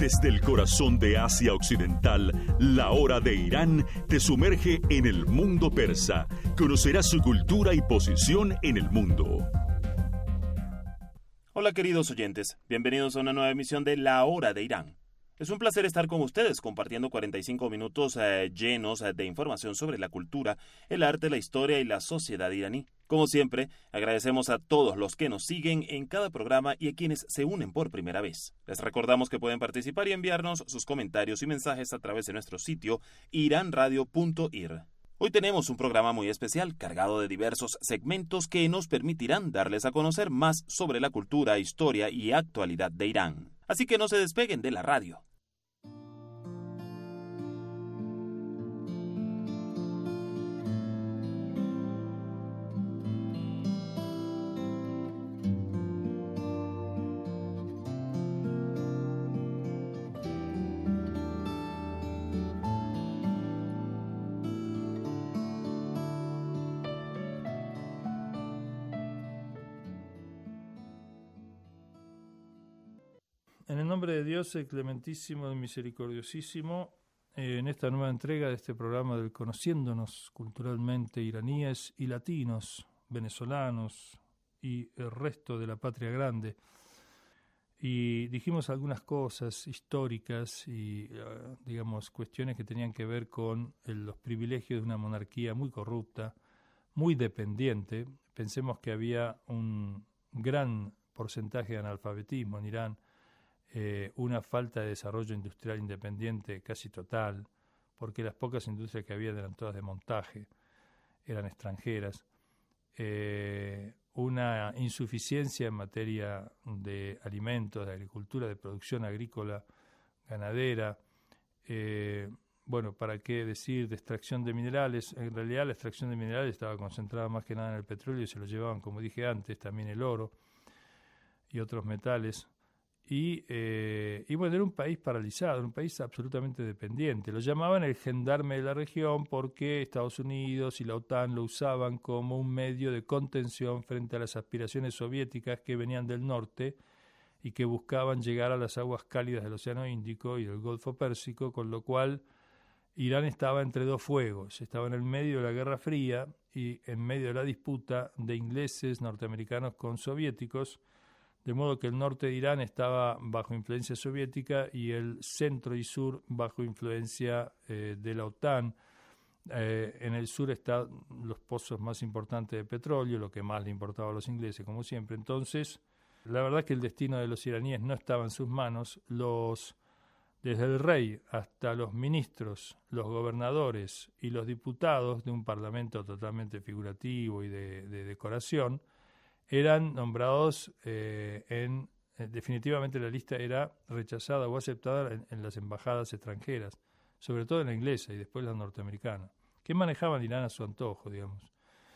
Desde el corazón de Asia Occidental, la hora de Irán te sumerge en el mundo persa. Conocerás su cultura y posición en el mundo. Hola queridos oyentes, bienvenidos a una nueva emisión de La Hora de Irán. Es un placer estar con ustedes compartiendo 45 minutos llenos de información sobre la cultura, el arte, la historia y la sociedad iraní. Como siempre, agradecemos a todos los que nos siguen en cada programa y a quienes se unen por primera vez. Les recordamos que pueden participar y enviarnos sus comentarios y mensajes a través de nuestro sitio iranradio.ir. Hoy tenemos un programa muy especial, cargado de diversos segmentos que nos permitirán darles a conocer más sobre la cultura, historia y actualidad de Irán. Así que no se despeguen de la radio. En el nombre de Dios, el clementísimo, el misericordiosísimo, en esta nueva entrega de este programa del Conociéndonos culturalmente iraníes y latinos, venezolanos y el resto de la patria grande. Y dijimos algunas cosas históricas y, digamos, cuestiones que tenían que ver con los privilegios de una monarquía muy corrupta, muy dependiente. Pensemos que había un gran porcentaje de analfabetismo en Irán, una falta de desarrollo industrial independiente casi total, porque las pocas industrias que había eran todas de montaje, eran extranjeras, una insuficiencia en materia de alimentos, de agricultura, de producción agrícola, ganadera, bueno, ¿para qué decir de extracción de minerales? En realidad la extracción de minerales estaba concentrada más que nada en el petróleo y se lo llevaban, como dije antes, también el oro y otros metales. Y bueno, era un país paralizado, un país absolutamente dependiente. Lo llamaban el gendarme de la región porque Estados Unidos y la OTAN lo usaban como un medio de contención frente a las aspiraciones soviéticas que venían del norte y que buscaban llegar a las aguas cálidas del Océano Índico y del Golfo Pérsico, con lo cual Irán estaba entre dos fuegos, estaba en el medio de la Guerra Fría y en medio de la disputa de ingleses, norteamericanos con soviéticos, de modo que el norte de Irán estaba bajo influencia soviética y el centro y sur bajo influencia de la OTAN. En el sur están los pozos más importantes de petróleo, lo que más le importaba a los ingleses, como siempre. Entonces, la verdad es que el destino de los iraníes no estaba en sus manos. Desde el rey hasta los ministros, los gobernadores y los diputados de un parlamento totalmente figurativo y de decoración, eran nombrados definitivamente la lista era rechazada o aceptada en las embajadas extranjeras, sobre todo en la inglesa y después la norteamericana, que manejaban Irán a su antojo, digamos.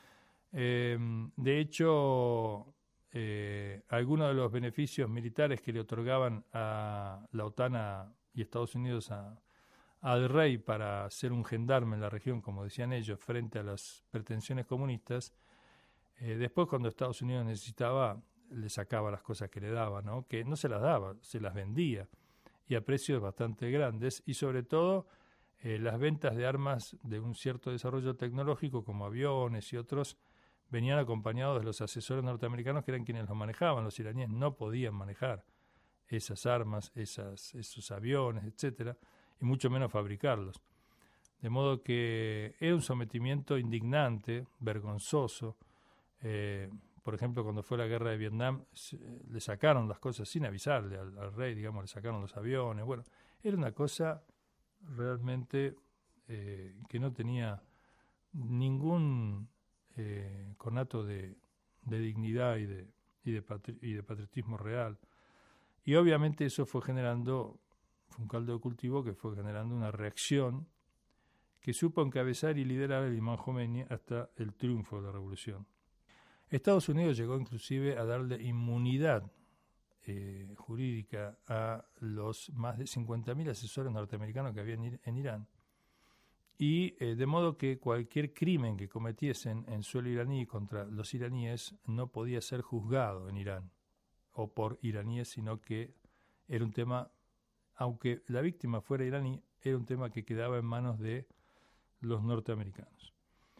De hecho, algunos de los beneficios militares que le otorgaban a la OTAN y Estados Unidos al rey para ser un gendarme en la región, como decían ellos, frente a las pretensiones comunistas, después cuando Estados Unidos necesitaba, le sacaba las cosas que le daba, ¿no? Que no se las daba, se las vendía, y a precios bastante grandes, y sobre todo las ventas de armas de un cierto desarrollo tecnológico, como aviones y otros, venían acompañados de los asesores norteamericanos que eran quienes los manejaban. Los iraníes no podían manejar esas armas, esos aviones, etcétera, y mucho menos fabricarlos. De modo que era un sometimiento indignante, vergonzoso. Por ejemplo, cuando fue la guerra de Vietnam, le sacaron las cosas sin avisarle al rey, digamos, le sacaron los aviones. Bueno, era una cosa realmente que no tenía ningún conato de dignidad y de patriotismo real. Y obviamente eso fue un caldo de cultivo que fue generando una reacción que supo encabezar y liderar el imán Jomeini hasta el triunfo de la revolución. Estados Unidos llegó inclusive a darle inmunidad jurídica a los más de 50.000 asesores norteamericanos que había en Irán, y de modo que cualquier crimen que cometiesen en suelo iraní contra los iraníes no podía ser juzgado en Irán o por iraníes, sino que era un tema aunque la víctima fuera iraní, era un tema que quedaba en manos de los norteamericanos.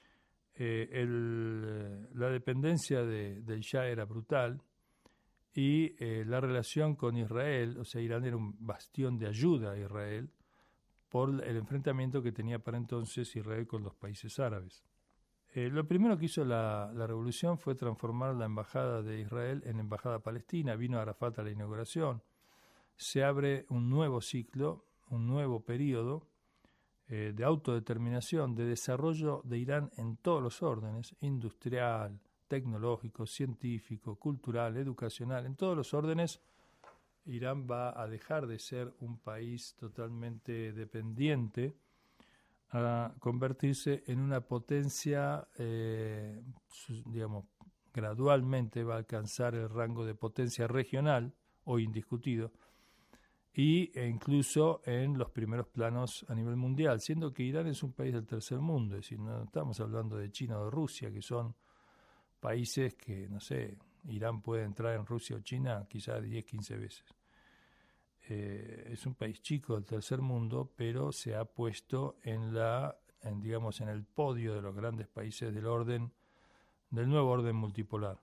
La dependencia del Shah era brutal y la relación con Israel, o sea, Irán era un bastión de ayuda a Israel por el enfrentamiento que tenía para entonces Israel con los países árabes. Lo primero que hizo la revolución fue transformar la embajada de Israel en embajada palestina. Vino Arafat a la inauguración. Se abre un nuevo ciclo, un nuevo periodo de autodeterminación, de desarrollo de Irán en todos los órdenes, industrial, tecnológico, científico, cultural, educacional, en todos los órdenes. Irán va a dejar de ser un país totalmente dependiente a convertirse en una potencia, gradualmente va a alcanzar el rango de potencia regional, hoy indiscutido, e incluso en los primeros planos a nivel mundial, siendo que Irán es un país del tercer mundo, es decir, no estamos hablando de China o de Rusia, que son países que, no sé, Irán puede entrar en Rusia o China quizás 10, 15 veces. Es un país chico del tercer mundo, pero se ha puesto en el podio de los grandes países del nuevo orden multipolar.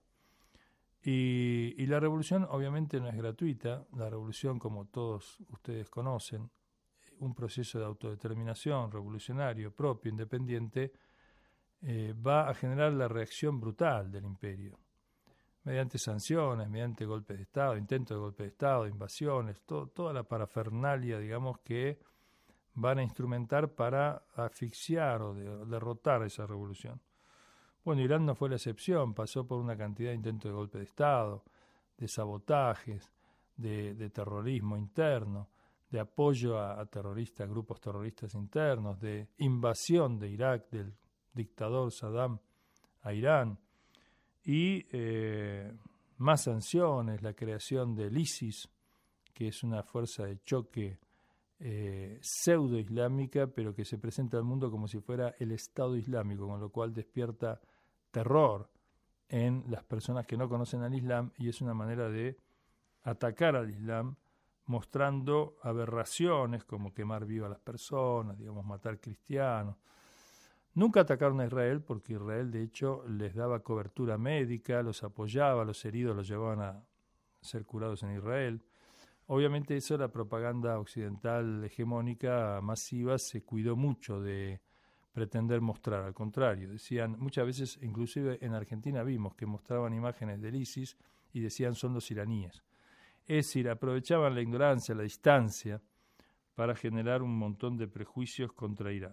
Y la revolución obviamente no es gratuita. La revolución, como todos ustedes conocen, un proceso de autodeterminación revolucionario, propio, independiente, va a generar la reacción brutal del imperio, mediante sanciones, mediante golpes de Estado, intentos de golpe de Estado, invasiones, toda la parafernalia, digamos, que van a instrumentar para asfixiar o derrotar esa revolución. Bueno, Irán no fue la excepción, pasó por una cantidad de intentos de golpe de Estado, de sabotajes, de terrorismo interno, de apoyo a terroristas, grupos terroristas internos, de invasión de Irak, del dictador Saddam a Irán, y más sanciones, la creación del ISIS, que es una fuerza de choque pseudo-islámica, pero que se presenta al mundo como si fuera el Estado Islámico, con lo cual despierta terror en las personas que no conocen al Islam, y es una manera de atacar al Islam, mostrando aberraciones como quemar viva a las personas, digamos, matar cristianos. Nunca atacaron a Israel, porque Israel de hecho les daba cobertura médica, los apoyaba, los heridos los llevaban a ser curados en Israel. Obviamente eso, la propaganda occidental hegemónica masiva se cuidó mucho de pretender mostrar, al contrario, decían, muchas veces, inclusive en Argentina vimos que mostraban imágenes del ISIS y decían son los iraníes. Es decir, aprovechaban la ignorancia, la distancia, para generar un montón de prejuicios contra Irán.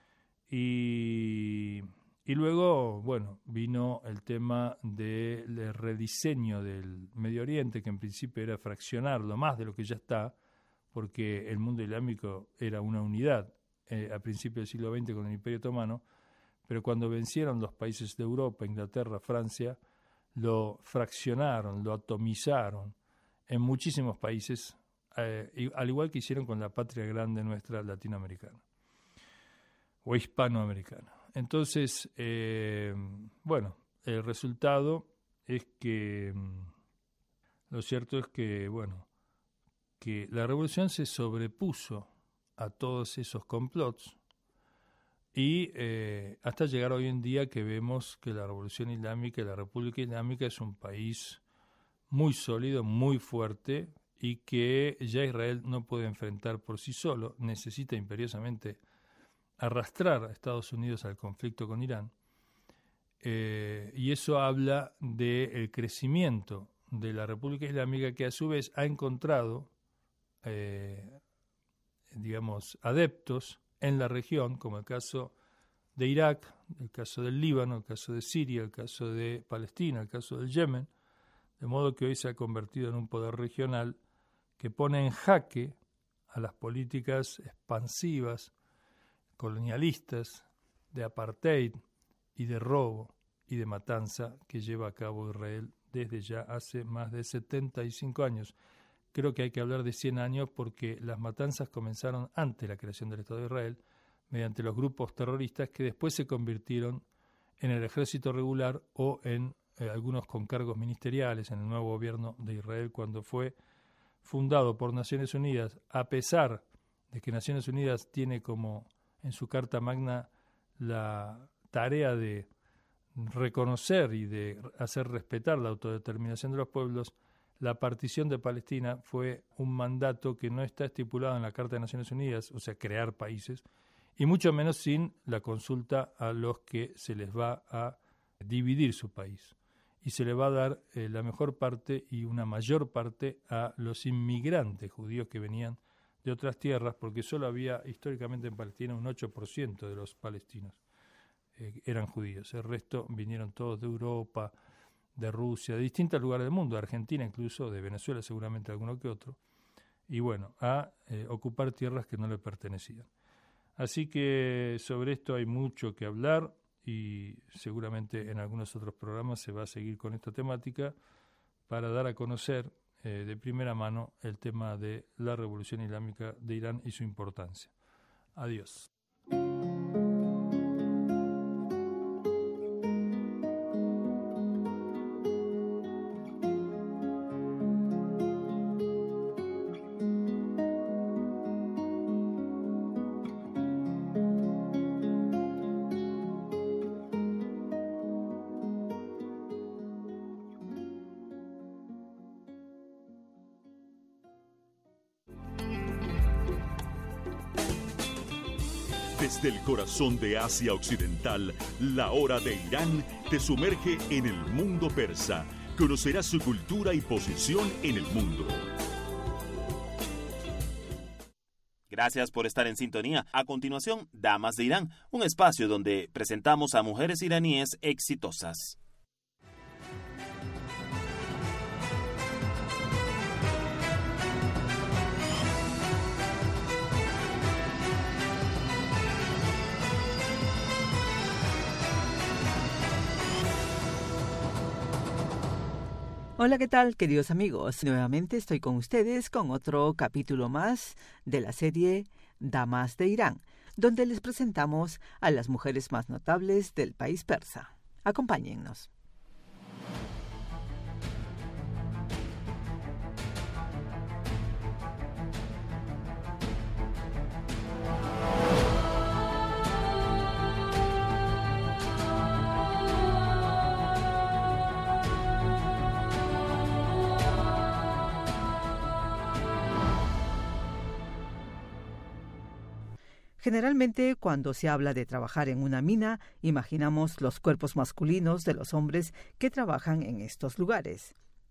Y luego, bueno, vino el tema del rediseño del Medio Oriente, que en principio era fraccionarlo más de lo que ya está, porque el mundo islámico era una unidad a principios del siglo XX con el Imperio Otomano, pero cuando vencieron los países de Europa, Inglaterra, Francia, lo fraccionaron, lo atomizaron en muchísimos países, al igual que hicieron con la patria grande nuestra latinoamericana o hispanoamericana. Entonces, bueno, el resultado es que lo cierto es que, bueno, que la revolución se sobrepuso a todos esos complots y hasta llegar hoy en día que vemos que la revolución islámica y la República Islámica es un país muy sólido, muy fuerte, y que ya Israel no puede enfrentar por sí solo, necesita imperiosamente arrastrar a Estados Unidos al conflicto con Irán, y eso habla del crecimiento de la República Islámica, que a su vez ha encontrado adeptos en la región, como el caso de Irak, el caso del Líbano, el caso de Siria, el caso de Palestina, el caso del Yemen, de modo que hoy se ha convertido en un poder regional que pone en jaque a las políticas expansivas, colonialistas, de apartheid y de robo y de matanza que lleva a cabo Israel desde ya hace más de 75 años. Creo que hay que hablar de 100 años porque las matanzas comenzaron antes de la creación del Estado de Israel, mediante los grupos terroristas que después se convirtieron en el ejército regular o en algunos con cargos ministeriales en el nuevo gobierno de Israel, cuando fue fundado por Naciones Unidas, a pesar de que Naciones Unidas tiene como en su Carta Magna la tarea de reconocer y de hacer respetar la autodeterminación de los pueblos, la partición de Palestina fue un mandato que no está estipulado en la Carta de Naciones Unidas, o sea, crear países, y mucho menos sin la consulta a los que se les va a dividir su país. Y se le va a dar la mejor parte y una mayor parte a los inmigrantes judíos que venían de otras tierras, porque solo había históricamente en Palestina un 8% de los palestinos eran judíos. El resto vinieron todos de Europa, de Rusia, de distintos lugares del mundo, de Argentina incluso, de Venezuela seguramente alguno que otro, y bueno, a ocupar tierras que no le pertenecían. Así que sobre esto hay mucho que hablar y seguramente en algunos otros programas se va a seguir con esta temática para dar a conocer de primera mano el tema de la Revolución Islámica de Irán y su importancia. Adiós. Desde el corazón de Asia Occidental, la hora de Irán te sumerge en el mundo persa. Conocerás su cultura y posición en el mundo. Gracias por estar en sintonía. A continuación, Damas de Irán, un espacio donde presentamos a mujeres iraníes exitosas. Hola, ¿qué tal, queridos amigos? Nuevamente estoy con ustedes con otro capítulo más de la serie Damas de Irán, donde les presentamos a las mujeres más notables del país persa. Acompáñennos. Generalmente, cuando se habla de trabajar en una mina, imaginamos los cuerpos masculinos de los hombres que trabajan en estos lugares.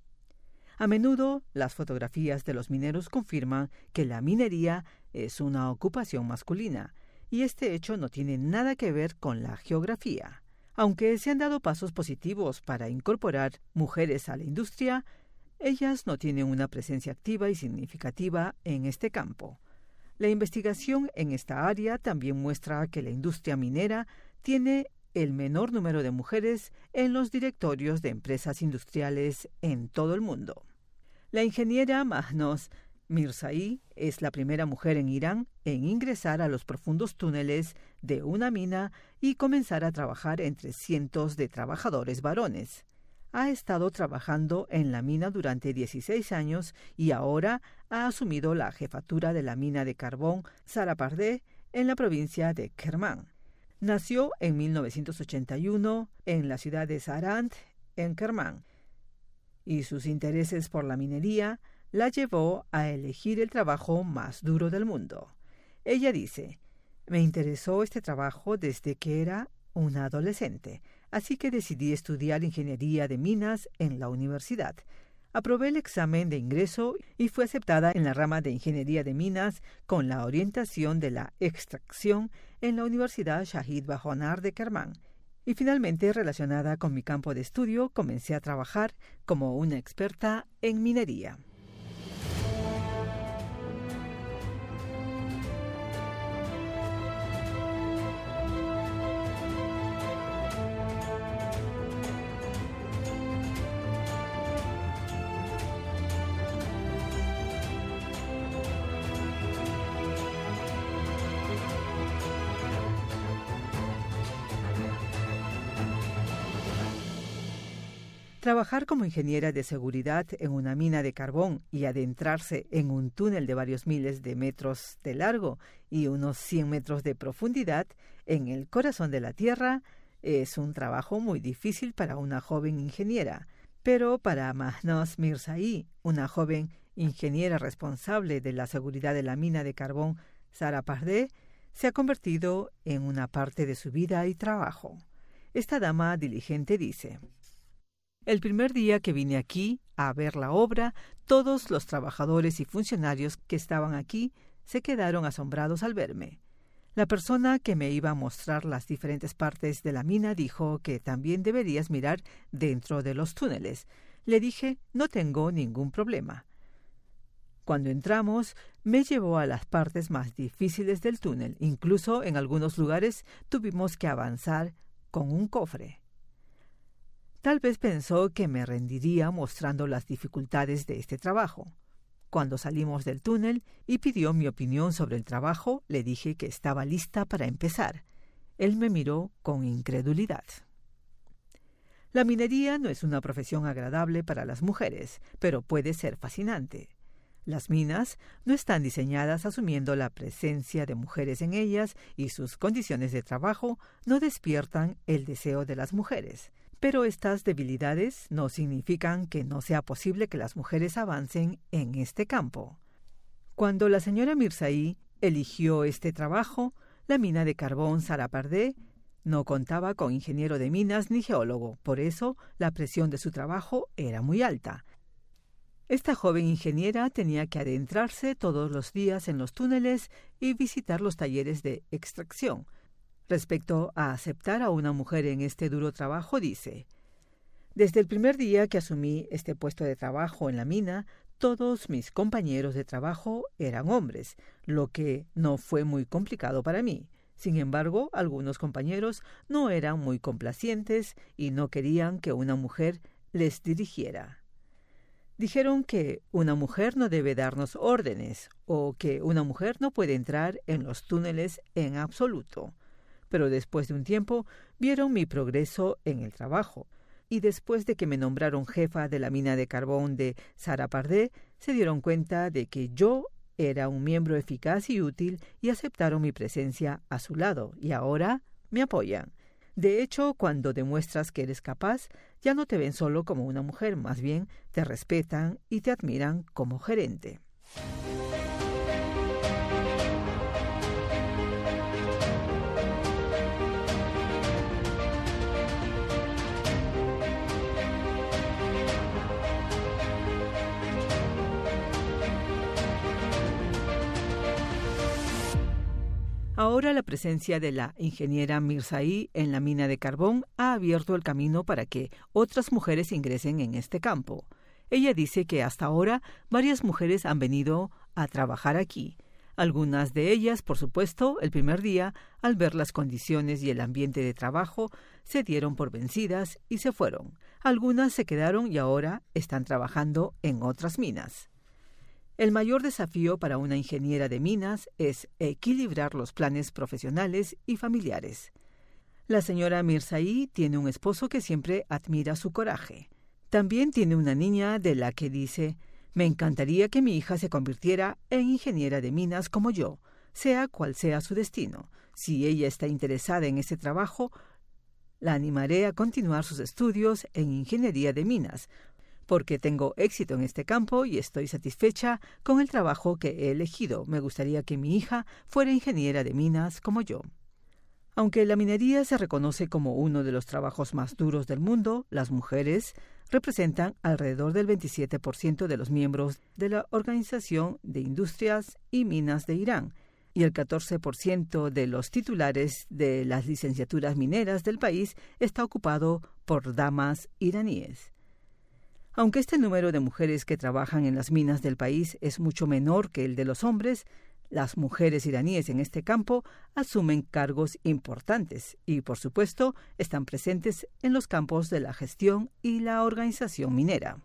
A menudo, las fotografías de los mineros confirman que la minería es una ocupación masculina, y este hecho no tiene nada que ver con la geografía. Aunque se han dado pasos positivos para incorporar mujeres a la industria, ellas no tienen una presencia activa y significativa en este campo. La investigación en esta área también muestra que la industria minera tiene el menor número de mujeres en los directorios de empresas industriales en todo el mundo. La ingeniera Mahnaz Mirzai es la primera mujer en Irán en ingresar a los profundos túneles de una mina y comenzar a trabajar entre cientos de trabajadores varones. Ha estado trabajando en la mina durante 16 años y ahora ha asumido la jefatura de la mina de carbón Sarapardeh en la provincia de Kermán. Nació en 1981 en la ciudad de Sarand, en Kermán, y sus intereses por la minería la llevó a elegir el trabajo más duro del mundo. Ella dice: «Me interesó este trabajo desde que era una adolescente, así que decidí estudiar ingeniería de minas en la universidad. Aprobé el examen de ingreso y fui aceptada en la rama de ingeniería de minas con la orientación de la extracción en la Universidad Shahid Bahonar de Kermán. Y finalmente, relacionada con mi campo de estudio, comencé a trabajar como una experta en minería». Trabajar como ingeniera de seguridad en una mina de carbón y adentrarse en un túnel de varios miles de metros de largo y unos 100 metros de profundidad en el corazón de la Tierra es un trabajo muy difícil para una joven ingeniera. Pero para Mahnaz Mirzaei, una joven ingeniera responsable de la seguridad de la mina de carbón Sarapardeh, se ha convertido en una parte de su vida y trabajo. Esta dama diligente dice: el primer día que vine aquí a ver la obra, todos los trabajadores y funcionarios que estaban aquí se quedaron asombrados al verme. La persona que me iba a mostrar las diferentes partes de la mina dijo que también deberías mirar dentro de los túneles. Le dije, no tengo ningún problema. Cuando entramos, me llevó a las partes más difíciles del túnel. Incluso en algunos lugares tuvimos que avanzar con un cofre. Tal vez pensó que me rendiría mostrando las dificultades de este trabajo. Cuando salimos del túnel y pidió mi opinión sobre el trabajo, le dije que estaba lista para empezar. Él me miró con incredulidad. La minería no es una profesión agradable para las mujeres, pero puede ser fascinante. Las minas no están diseñadas asumiendo la presencia de mujeres en ellas y sus condiciones de trabajo no despiertan el deseo de las mujeres. Pero estas debilidades no significan que no sea posible que las mujeres avancen en este campo. Cuando la señora Mirzaei eligió este trabajo, la mina de carbón Sarapardeh no contaba con ingeniero de minas ni geólogo, por eso la presión de su trabajo era muy alta. Esta joven ingeniera tenía que adentrarse todos los días en los túneles y visitar los talleres de extracción. Respecto a aceptar a una mujer en este duro trabajo, dice: desde el primer día que asumí este puesto de trabajo en la mina, todos mis compañeros de trabajo eran hombres, lo que no fue muy complicado para mí. Sin embargo, algunos compañeros no eran muy complacientes y no querían que una mujer les dirigiera. Dijeron que una mujer no debe darnos órdenes o que una mujer no puede entrar en los túneles en absoluto. Pero después de un tiempo vieron mi progreso en el trabajo y después de que me nombraron jefa de la mina de carbón de Sarapardeh, se dieron cuenta de que yo era un miembro eficaz y útil y aceptaron mi presencia a su lado y ahora me apoyan. De hecho, cuando demuestras que eres capaz, ya no te ven solo como una mujer, más bien te respetan y te admiran como gerente. Ahora la presencia de la ingeniera Mirzaei en la mina de carbón ha abierto el camino para que otras mujeres ingresen en este campo. Ella dice que hasta ahora varias mujeres han venido a trabajar aquí. Algunas de ellas, por supuesto, el primer día, al ver las condiciones y el ambiente de trabajo, se dieron por vencidas y se fueron. Algunas se quedaron y ahora están trabajando en otras minas. El mayor desafío para una ingeniera de minas es equilibrar los planes profesionales y familiares. La señora Mirzaei tiene un esposo que siempre admira su coraje. También tiene una niña de la que dice: me encantaría que mi hija se convirtiera en ingeniera de minas como yo, sea cual sea su destino. Si ella está interesada en este trabajo, la animaré a continuar sus estudios en ingeniería de minas, porque tengo éxito en este campo y estoy satisfecha con el trabajo que he elegido. Me gustaría que mi hija fuera ingeniera de minas como yo. Aunque la minería se reconoce como uno de los trabajos más duros del mundo, las mujeres representan alrededor del 27% de los miembros de la Organización de Industrias y Minas de Irán y el 14% de los titulares de las licenciaturas mineras del país está ocupado por damas iraníes. Aunque este número de mujeres que trabajan en las minas del país es mucho menor que el de los hombres, las mujeres iraníes en este campo asumen cargos importantes y, por supuesto, están presentes en los campos de la gestión y la organización minera.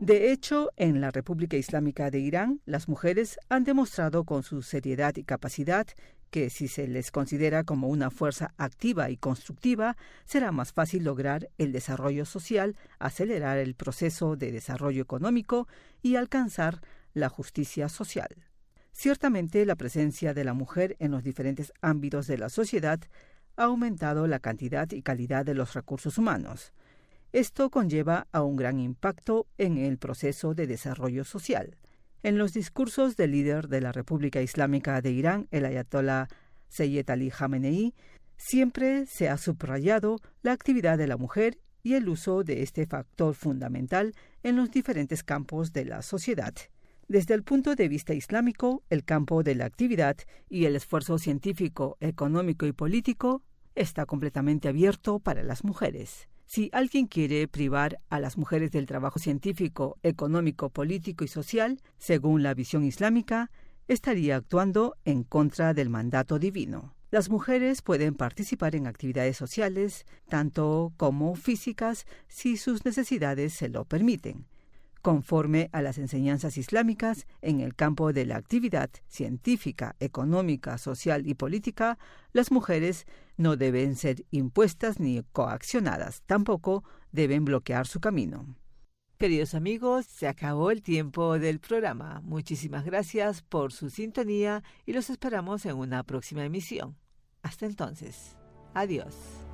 De hecho, en la República Islámica de Irán, las mujeres han demostrado con su seriedad y capacidad que si se les considera como una fuerza activa y constructiva, será más fácil lograr el desarrollo social, acelerar el proceso de desarrollo económico y alcanzar la justicia social. Ciertamente, la presencia de la mujer en los diferentes ámbitos de la sociedad ha aumentado la cantidad y calidad de los recursos humanos. Esto conlleva a un gran impacto en el proceso de desarrollo social. En los discursos del líder de la República Islámica de Irán, el ayatolá Seyyed Ali Jamenei, siempre se ha subrayado la actividad de la mujer y el uso de este factor fundamental en los diferentes campos de la sociedad. Desde el punto de vista islámico, el campo de la actividad y el esfuerzo científico, económico y político está completamente abierto para las mujeres. Si alguien quiere privar a las mujeres del trabajo científico, económico, político y social, según la visión islámica, estaría actuando en contra del mandato divino. Las mujeres pueden participar en actividades sociales, tanto como físicas, si sus necesidades se lo permiten. Conforme a las enseñanzas islámicas, en el campo de la actividad científica, económica, social y política, las mujeres no deben ser impuestas ni coaccionadas, tampoco deben bloquear su camino. Queridos amigos, se acabó el tiempo del programa. Muchísimas gracias por su sintonía y los esperamos en una próxima emisión. Hasta entonces, adiós.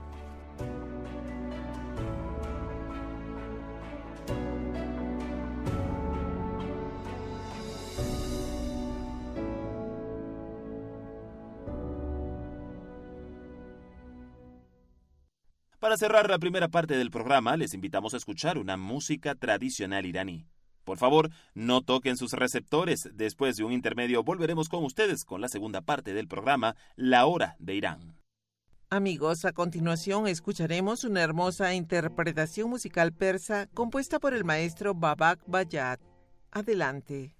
Para cerrar la primera parte del programa, les invitamos a escuchar una música tradicional iraní. Por favor, no toquen sus receptores. Después de un intermedio volveremos con ustedes con la segunda parte del programa, La Hora de Irán. Amigos, a continuación escucharemos una hermosa interpretación musical persa compuesta por el maestro Babak Bayat. Adelante.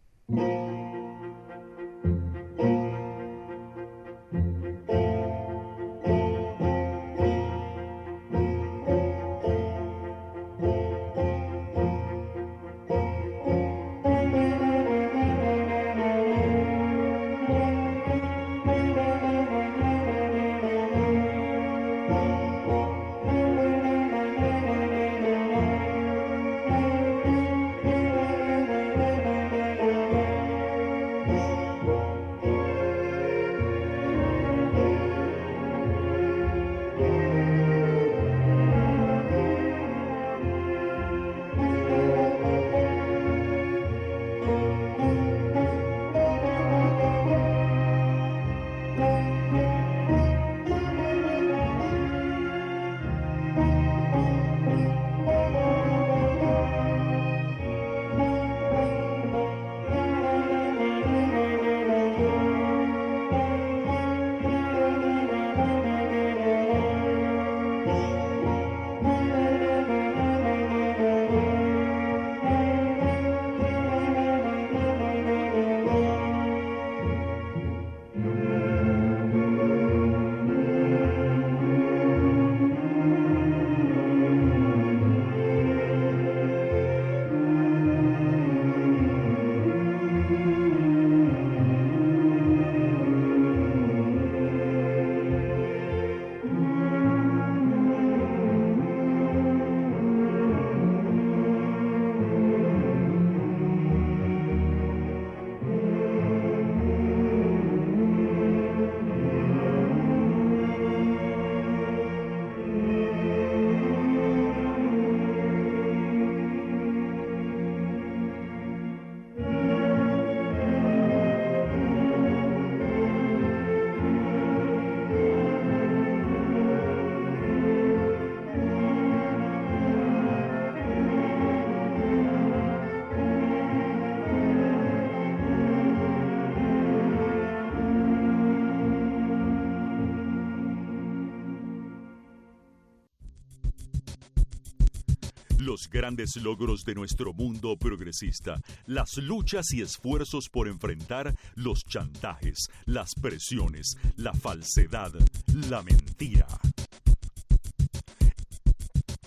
Los grandes logros de nuestro mundo progresista, las luchas y esfuerzos por enfrentar los chantajes, las presiones, la falsedad, la mentira.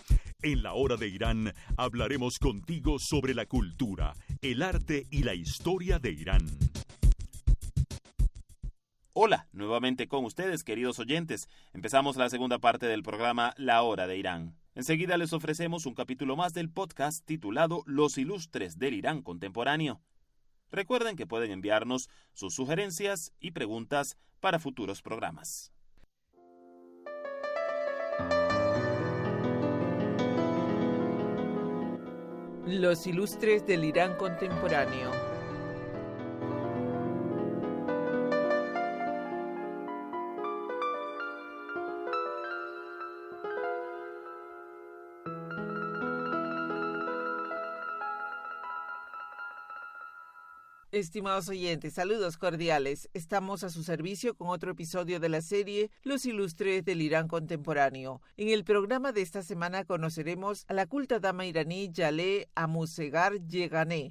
En la hora de Irán hablaremos contigo sobre la cultura, el arte y la historia de Irán. Hola, nuevamente con ustedes, queridos oyentes. Empezamos la segunda parte del programa La Hora de Irán. Enseguida les ofrecemos un capítulo más del podcast titulado Los Ilustres del Irán Contemporáneo. Recuerden que pueden enviarnos sus sugerencias y preguntas para futuros programas. Los Ilustres del Irán Contemporáneo. Estimados oyentes, saludos cordiales. Estamos a su servicio con otro episodio de la serie Los Ilustres del Irán Contemporáneo. En el programa de esta semana conoceremos a la culta dama iraní Jaleh Amuzegar Yeganeh.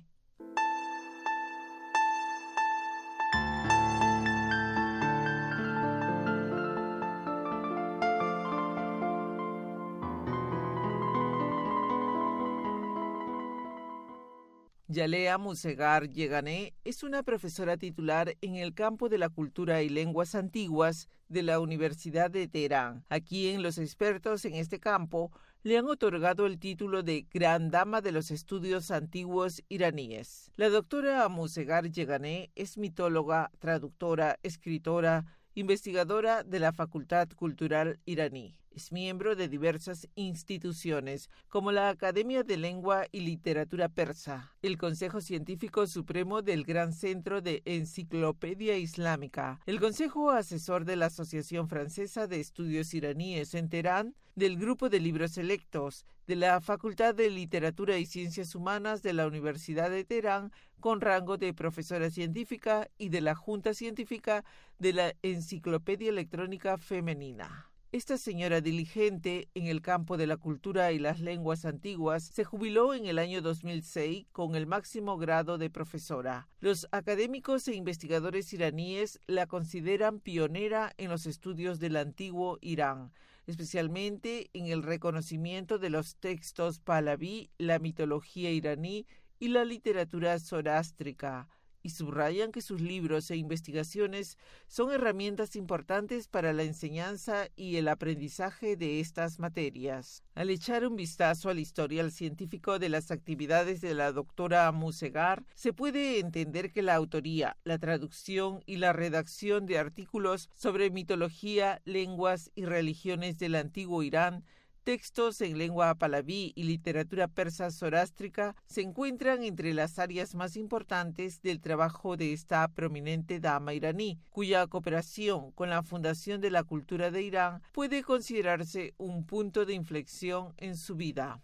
Jaleh Amuzegar Yeganeh es una profesora titular en el campo de la cultura y lenguas antiguas de la Universidad de Teherán. Aquí los expertos en este campo le han otorgado el título de Gran Dama de los Estudios Antiguos Iraníes. La doctora Amuzegar Yeganeh es mitóloga, traductora, escritora, investigadora de la Facultad Cultural Iraní. Es miembro de diversas instituciones, como la Academia de Lengua y Literatura Persa, el Consejo Científico Supremo del Gran Centro de Enciclopedia Islámica, el Consejo Asesor de la Asociación Francesa de Estudios Iraníes en Teherán, del Grupo de Libros Selectos, de la Facultad de Literatura y Ciencias Humanas de la Universidad de Teherán, con rango de profesora científica, y de la Junta Científica de la Enciclopedia Electrónica Femenina. Esta señora diligente en el campo de la cultura y las lenguas antiguas se jubiló en el año 2006 con el máximo grado de profesora. Los académicos e investigadores iraníes la consideran pionera en los estudios del antiguo Irán, especialmente en el reconocimiento de los textos pahlaví, la mitología iraní y la literatura zorástrica, y subrayan que sus libros e investigaciones son herramientas importantes para la enseñanza y el aprendizaje de estas materias. Al echar un vistazo al historial científico de las actividades de la doctora Amuzegar, se puede entender que la autoría, la traducción y la redacción de artículos sobre mitología, lenguas y religiones del antiguo Irán, textos en lengua pahlaví y literatura persa zorástrica se encuentran entre las áreas más importantes del trabajo de esta prominente dama iraní, cuya cooperación con la Fundación de la Cultura de Irán puede considerarse un punto de inflexión en su vida.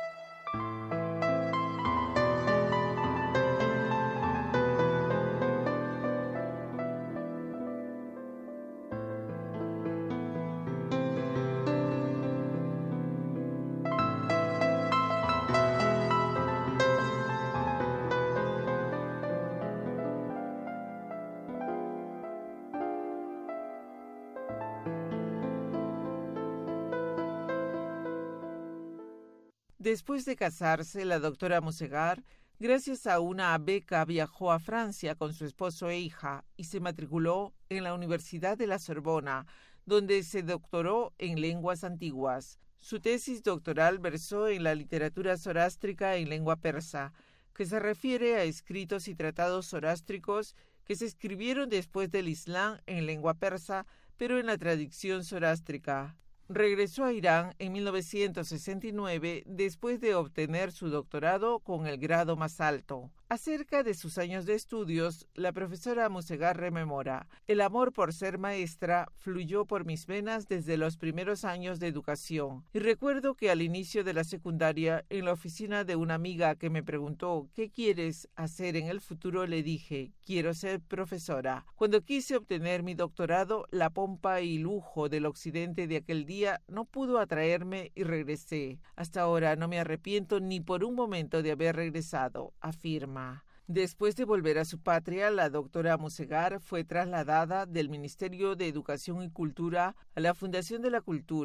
Después de casarse, la doctora Amuzegar, gracias a una beca, viajó a Francia con su esposo e hija y se matriculó en la Universidad de la Sorbona, donde se doctoró en lenguas antiguas. Su tesis doctoral versó en la literatura zorástrica en lengua persa, que se refiere a escritos y tratados zorástricos que se escribieron después del Islam en lengua persa, pero en la tradición zorástrica. Regresó a Irán en 1969 después de obtener su doctorado con el grado más alto. Acerca de sus años de estudios, la profesora Amuzegar rememora: el amor por ser maestra fluyó por mis venas desde los primeros años de educación. Y recuerdo que al inicio de la secundaria, en la oficina de una amiga que me preguntó ¿qué quieres hacer en el futuro?, le dije: quiero ser profesora. Cuando quise obtener mi doctorado, la pompa y lujo del occidente de aquel día no pudo atraerme y regresé. Hasta ahora no me arrepiento ni por un momento de haber regresado, afirma. Después de volver a su patria, la doctora Amuzegar fue trasladada del Ministerio de Educación y Cultura a la Fundación de la Cultura,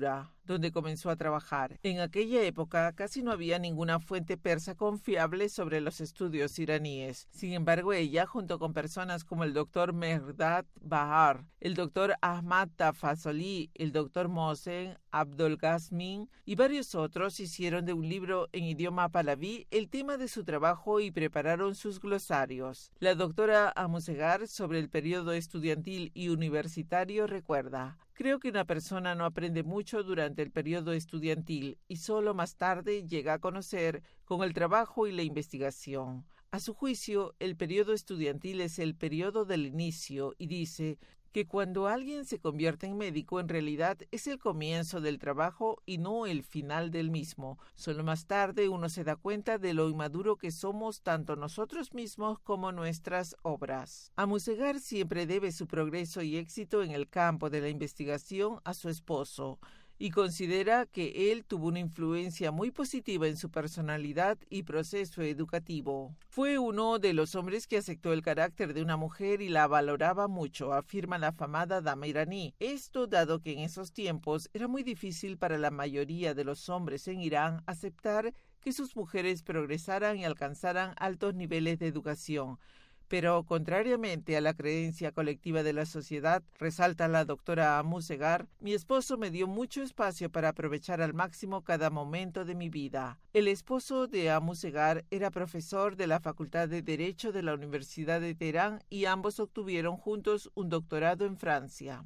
donde comenzó a trabajar. En aquella época casi no había ninguna fuente persa confiable sobre los estudios iraníes. Sin embargo, ella, junto con personas como el doctor Mehrdad Bahar, el doctor Ahmad Tafazoli, el doctor Mohsen Abdolghasmin y varios otros, hicieron de un libro en idioma pahlaví el tema de su trabajo y prepararon sus glosarios. La doctora Amusegar, sobre el periodo estudiantil y universitario, recuerda: creo que una persona no aprende mucho durante el periodo estudiantil y solo más tarde llega a conocer con el trabajo y la investigación. A su juicio, el periodo estudiantil es el periodo del inicio y dice que cuando alguien se convierte en médico, en realidad es el comienzo del trabajo y no el final del mismo. Solo más tarde uno se da cuenta de lo inmaduro que somos tanto nosotros mismos como nuestras obras. Amusegar siempre debe su progreso y éxito en el campo de la investigación a su esposo, y considera que él tuvo una influencia muy positiva en su personalidad y proceso educativo. Fue uno de los hombres que aceptó el carácter de una mujer y la valoraba mucho, afirma la afamada dama iraní. Esto dado que en esos tiempos era muy difícil para la mayoría de los hombres en Irán aceptar que sus mujeres progresaran y alcanzaran altos niveles de educación. Pero, contrariamente a la creencia colectiva de la sociedad, resalta la doctora Amusegar, mi esposo me dio mucho espacio para aprovechar al máximo cada momento de mi vida. El esposo de Amusegar era profesor de la Facultad de Derecho de la Universidad de Teherán y ambos obtuvieron juntos un doctorado en Francia.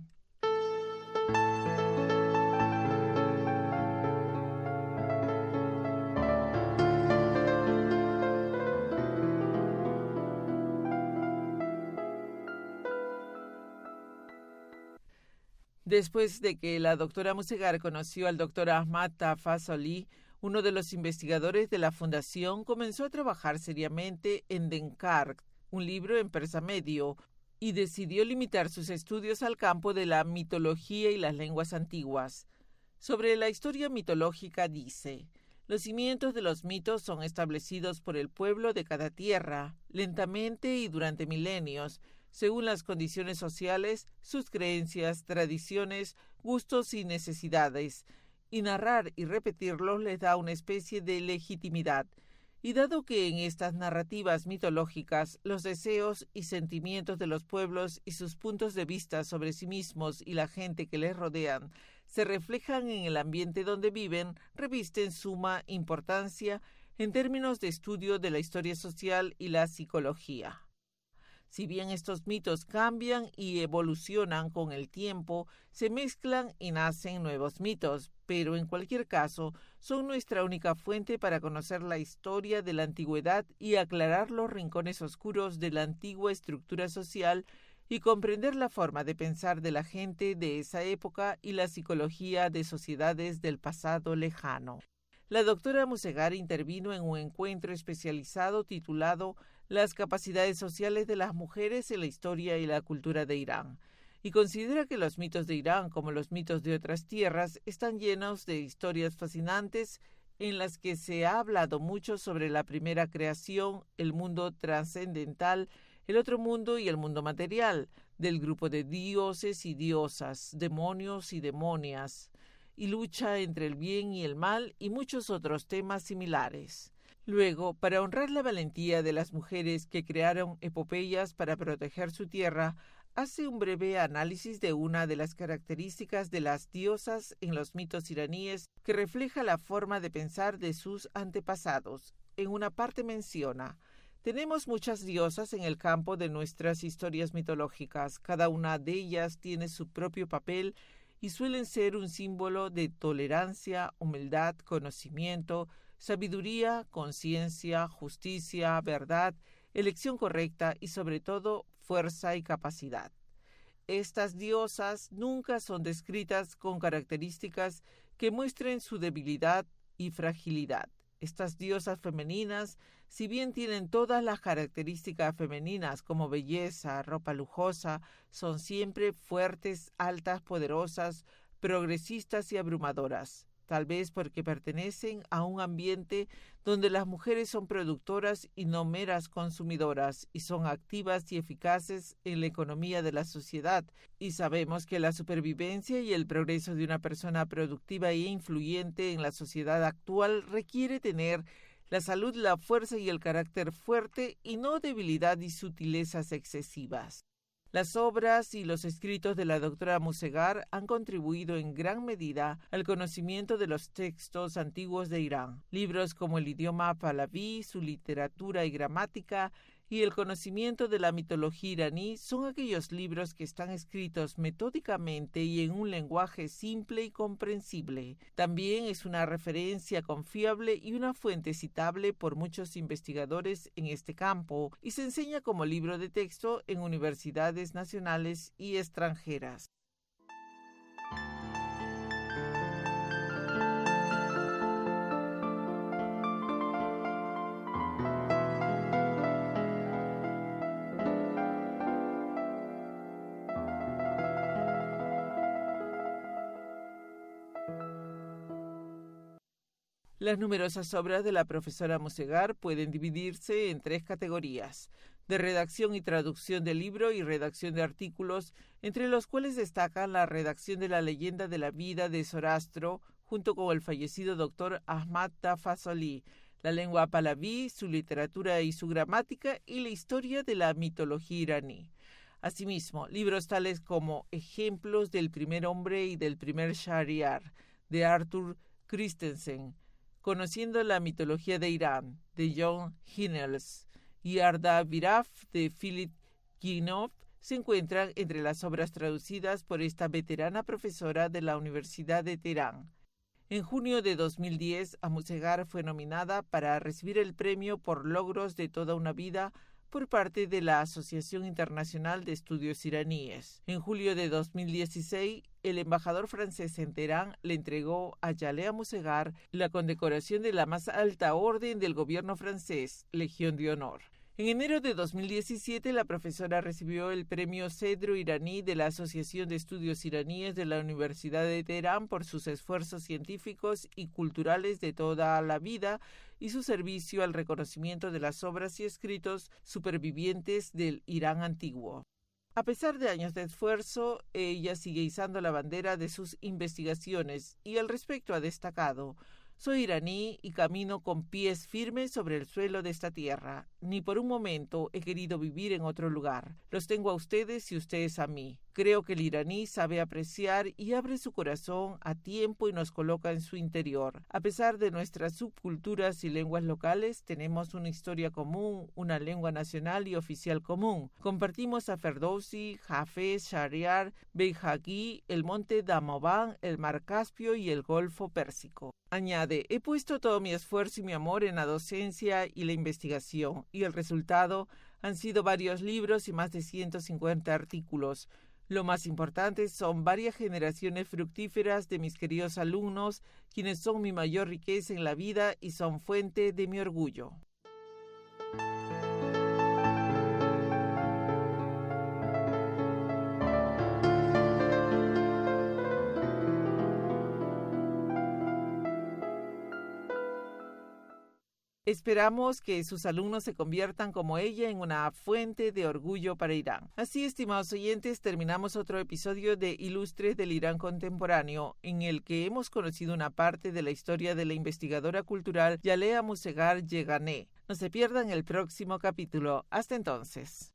Después de que la doctora Amusegar conoció al doctor Ahmad Tafazoli, uno de los investigadores de la fundación, comenzó a trabajar seriamente en Denkark, un libro en persa medio, y decidió limitar sus estudios al campo de la mitología y las lenguas antiguas. Sobre la historia mitológica dice: los cimientos de los mitos son establecidos por el pueblo de cada tierra, lentamente y durante milenios, según las condiciones sociales, sus creencias, tradiciones, gustos y necesidades, y narrar y repetirlos les da una especie de legitimidad. Y dado que en estas narrativas mitológicas los deseos y sentimientos de los pueblos y sus puntos de vista sobre sí mismos y la gente que les rodean se reflejan en el ambiente donde viven, revisten suma importancia en términos de estudio de la historia social y la psicología. Si bien estos mitos cambian y evolucionan con el tiempo, se mezclan y nacen nuevos mitos, pero en cualquier caso son nuestra única fuente para conocer la historia de la antigüedad y aclarar los rincones oscuros de la antigua estructura social y comprender la forma de pensar de la gente de esa época y la psicología de sociedades del pasado lejano. La doctora Amusegar intervino en un encuentro especializado titulado Las capacidades sociales de las mujeres en la historia y la cultura de Irán, y considera que los mitos de Irán, como los mitos de otras tierras, están llenos de historias fascinantes en las que se ha hablado mucho sobre la primera creación, el mundo trascendental, el otro mundo y el mundo material, del grupo de dioses y diosas, demonios y demonias, y lucha entre el bien y el mal y muchos otros temas similares. Luego, para honrar la valentía de las mujeres que crearon epopeyas para proteger su tierra, hace un breve análisis de una de las características de las diosas en los mitos iraníes que refleja la forma de pensar de sus antepasados. En una parte menciona: tenemos muchas diosas en el campo de nuestras historias mitológicas. Cada una de ellas tiene su propio papel y suelen ser un símbolo de tolerancia, humildad, conocimiento, sabiduría, conciencia, justicia, verdad, elección correcta y sobre todo fuerza y capacidad. Estas diosas nunca son descritas con características que muestren su debilidad y fragilidad. Estas diosas femeninas, si bien tienen todas las características femeninas como belleza, ropa lujosa, son siempre fuertes, altas, poderosas, progresistas y abrumadoras. tal vez porque pertenecen a un ambiente donde las mujeres son productoras y no meras consumidoras, y son activas y eficaces en la economía de la sociedad. Y sabemos que la supervivencia y el progreso de una persona productiva e influyente en la sociedad actual requiere tener la salud, la fuerza y el carácter fuerte, y no debilidad y sutilezas excesivas. Las obras y los escritos de la doctora Musegar han contribuido en gran medida al conocimiento de los textos antiguos de Irán. Libros como el idioma pahlaví, su literatura y gramática, y el conocimiento de la mitología iraní son aquellos libros que están escritos metódicamente y en un lenguaje simple y comprensible. También es una referencia confiable y una fuente citable por muchos investigadores en este campo, y se enseña como libro de texto en universidades nacionales y extranjeras. Las numerosas obras de la profesora Musegar pueden dividirse en 3 categorías: de redacción y traducción de libro y redacción de artículos, entre los cuales destacan la redacción de la leyenda de la vida de Zoroastro, junto con el fallecido doctor Ahmad Tafazoli, la lengua pahlaví, su literatura y su gramática, y la historia de la mitología iraní. Asimismo, libros tales como Ejemplos del primer hombre y del primer Shahriar, de Arthur Christensen, Conociendo la mitología de Irán, de John Hinnels, y Arda Viraf, de Philip Ginov, se encuentran entre las obras traducidas por esta veterana profesora de la Universidad de Teherán. En junio de 2010, Musegar fue nominada para recibir el premio por logros de toda una vida por parte de la Asociación Internacional de Estudios Iraníes. En julio de 2016, el embajador francés en Teherán le entregó a Jaleh Musegar la condecoración de la más alta orden del gobierno francés, Legión de Honor. En enero de 2017, la profesora recibió el premio Cedro iraní de la Asociación de Estudios Iraníes de la Universidad de Teherán por sus esfuerzos científicos y culturales de toda la vida y su servicio al reconocimiento de las obras y escritos supervivientes del Irán antiguo. A pesar de años de esfuerzo, ella sigue izando la bandera de sus investigaciones y al respecto ha destacado: soy iraní y camino con pies firmes sobre el suelo de esta tierra. Ni por un momento he querido vivir en otro lugar. Los tengo a ustedes y ustedes a mí. Creo que el iraní sabe apreciar y abre su corazón a tiempo y nos coloca en su interior. A pesar de nuestras subculturas y lenguas locales, tenemos una historia común, una lengua nacional y oficial común. Compartimos a Ferdowsi, Hafez, Shahriar, Beihaqi, el monte Damavand, el mar Caspio y el Golfo Pérsico. Añade: he puesto todo mi esfuerzo y mi amor en la docencia y la investigación, y el resultado han sido varios libros y más de 150 artículos. Lo más importante son varias generaciones fructíferas de mis queridos alumnos, quienes son mi mayor riqueza en la vida y son fuente de mi orgullo. Esperamos que sus alumnos se conviertan como ella en una fuente de orgullo para Irán. Así, estimados oyentes, terminamos otro episodio de Ilustres del Irán Contemporáneo, en el que hemos conocido una parte de la historia de la investigadora cultural Jaleh Musegar Yeganeh. No se pierdan el próximo capítulo. Hasta entonces.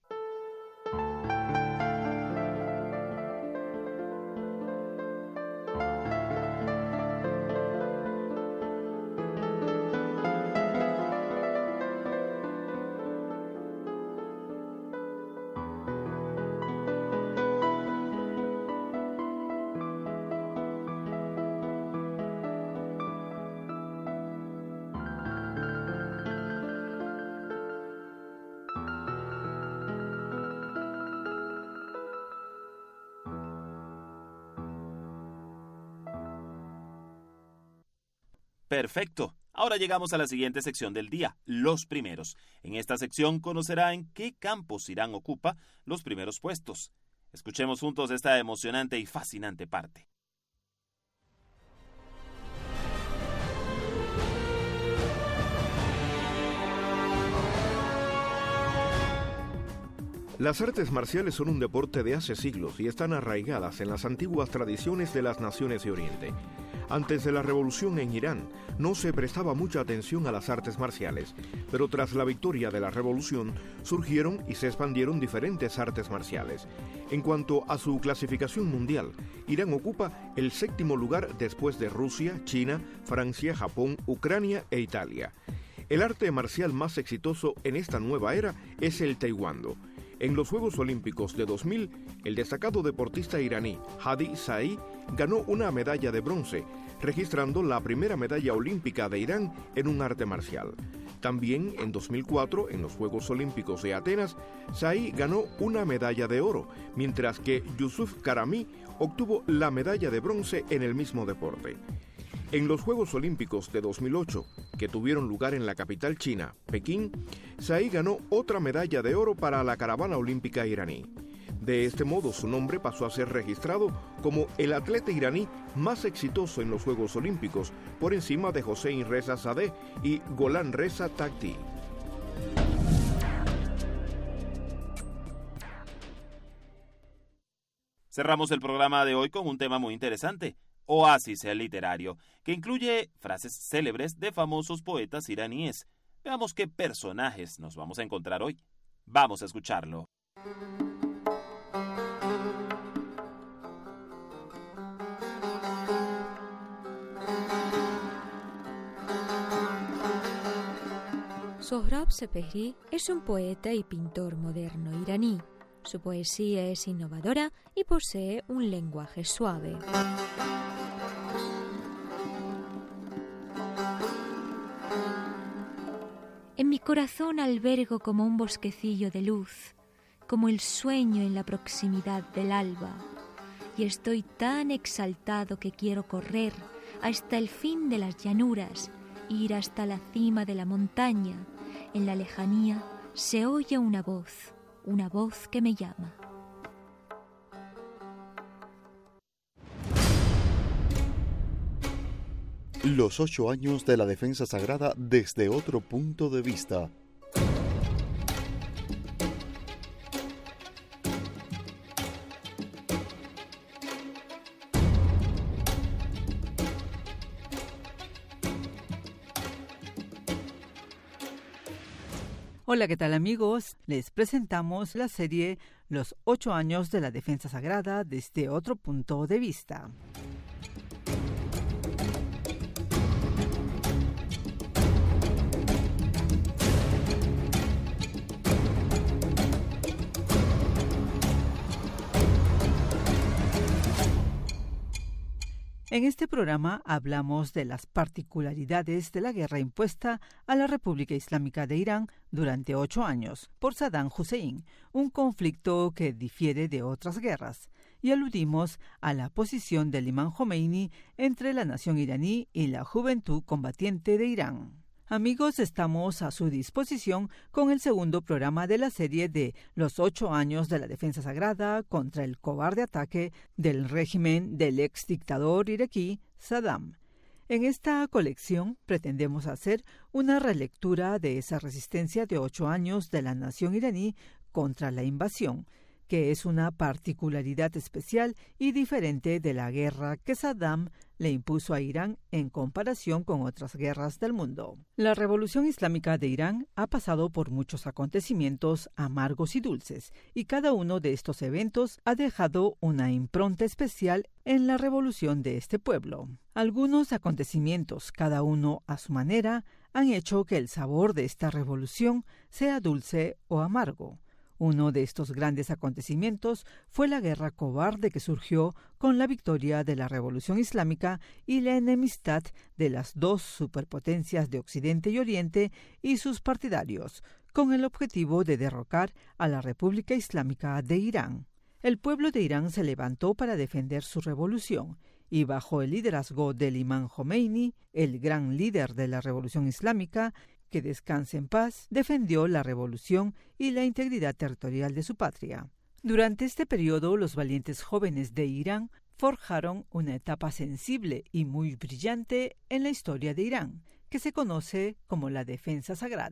Perfecto. Ahora llegamos a la siguiente sección del día, los primeros. En esta sección conocerá en qué campos Irán ocupa los primeros puestos. Escuchemos juntos esta emocionante y fascinante parte. Las artes marciales son un deporte de hace siglos y están arraigadas en las antiguas tradiciones de las naciones de Oriente. Antes de la revolución en Irán, no se prestaba mucha atención a las artes marciales, pero tras la victoria de la revolución, surgieron y se expandieron diferentes artes marciales. En cuanto a su clasificación mundial, Irán ocupa el 7º lugar después de Rusia, China, Francia, Japón, Ucrania e Italia. El arte marcial más exitoso en esta nueva era es el taekwondo. En los Juegos Olímpicos de 2000, el destacado deportista iraní Hadi Saei ganó una medalla de bronce, registrando la primera medalla olímpica de Irán en un arte marcial. También en 2004, en los Juegos Olímpicos de Atenas, Saei ganó una medalla de oro, mientras que Yusuf Karami obtuvo la medalla de bronce en el mismo deporte. En los Juegos Olímpicos de 2008, que tuvieron lugar en la capital china, Pekín, Saei ganó otra medalla de oro para la caravana olímpica iraní. De este modo, su nombre pasó a ser registrado como el atleta iraní más exitoso en los Juegos Olímpicos, por encima de Hossein Reza Zadeh y Golan Reza Takhti. Cerramos el programa de hoy con un tema muy interesante, Oasis literario, que incluye frases célebres de famosos poetas iraníes. Veamos qué personajes nos vamos a encontrar hoy. Vamos a escucharlo. Sohrab Sepehri es un poeta y pintor moderno iraní. Su poesía es innovadora y posee un lenguaje suave. En mi corazón albergo como un bosquecillo de luz, como el sueño en la proximidad del alba, y estoy tan exaltado que quiero correr hasta el fin de las llanuras, ir hasta la cima de la montaña. En la lejanía se oye una voz que me llama. Los 8 años de la defensa sagrada desde otro punto de vista. Hola, ¿qué tal amigos? Les presentamos la serie Los 8 años de la defensa sagrada desde otro punto de vista. En este programa hablamos de las particularidades de la guerra impuesta a la República Islámica de Irán durante 8 años por Saddam Hussein, un conflicto que difiere de otras guerras, y aludimos a la posición del imán Jomeini entre la nación iraní y la juventud combatiente de Irán. Amigos, estamos a su disposición con el segundo programa de la serie de Los 8 años de la defensa sagrada contra el cobarde ataque del régimen del ex dictador iraquí Saddam. En esta colección pretendemos hacer una relectura de esa resistencia de 8 años de la nación iraní contra la invasión, que es una particularidad especial y diferente de la guerra que Saddam le impuso a Irán en comparación con otras guerras del mundo. La Revolución Islámica de Irán ha pasado por muchos acontecimientos amargos y dulces, y cada uno de estos eventos ha dejado una impronta especial en la revolución de este pueblo. Algunos acontecimientos, cada uno a su manera, han hecho que el sabor de esta revolución sea dulce o amargo. Uno de estos grandes acontecimientos fue la guerra cobarde que surgió con la victoria de la Revolución Islámica y la enemistad de las dos superpotencias de Occidente y Oriente y sus partidarios, con el objetivo de derrocar a la República Islámica de Irán. El pueblo de Irán se levantó para defender su revolución, y bajo el liderazgo del imán Jomeini, el gran líder de la Revolución Islámica, que descanse en paz, defendió la revolución y la integridad territorial de su patria. Durante este periodo, los valientes jóvenes de Irán forjaron una etapa sensible y muy brillante en la historia de Irán, que se conoce como la defensa sagrada.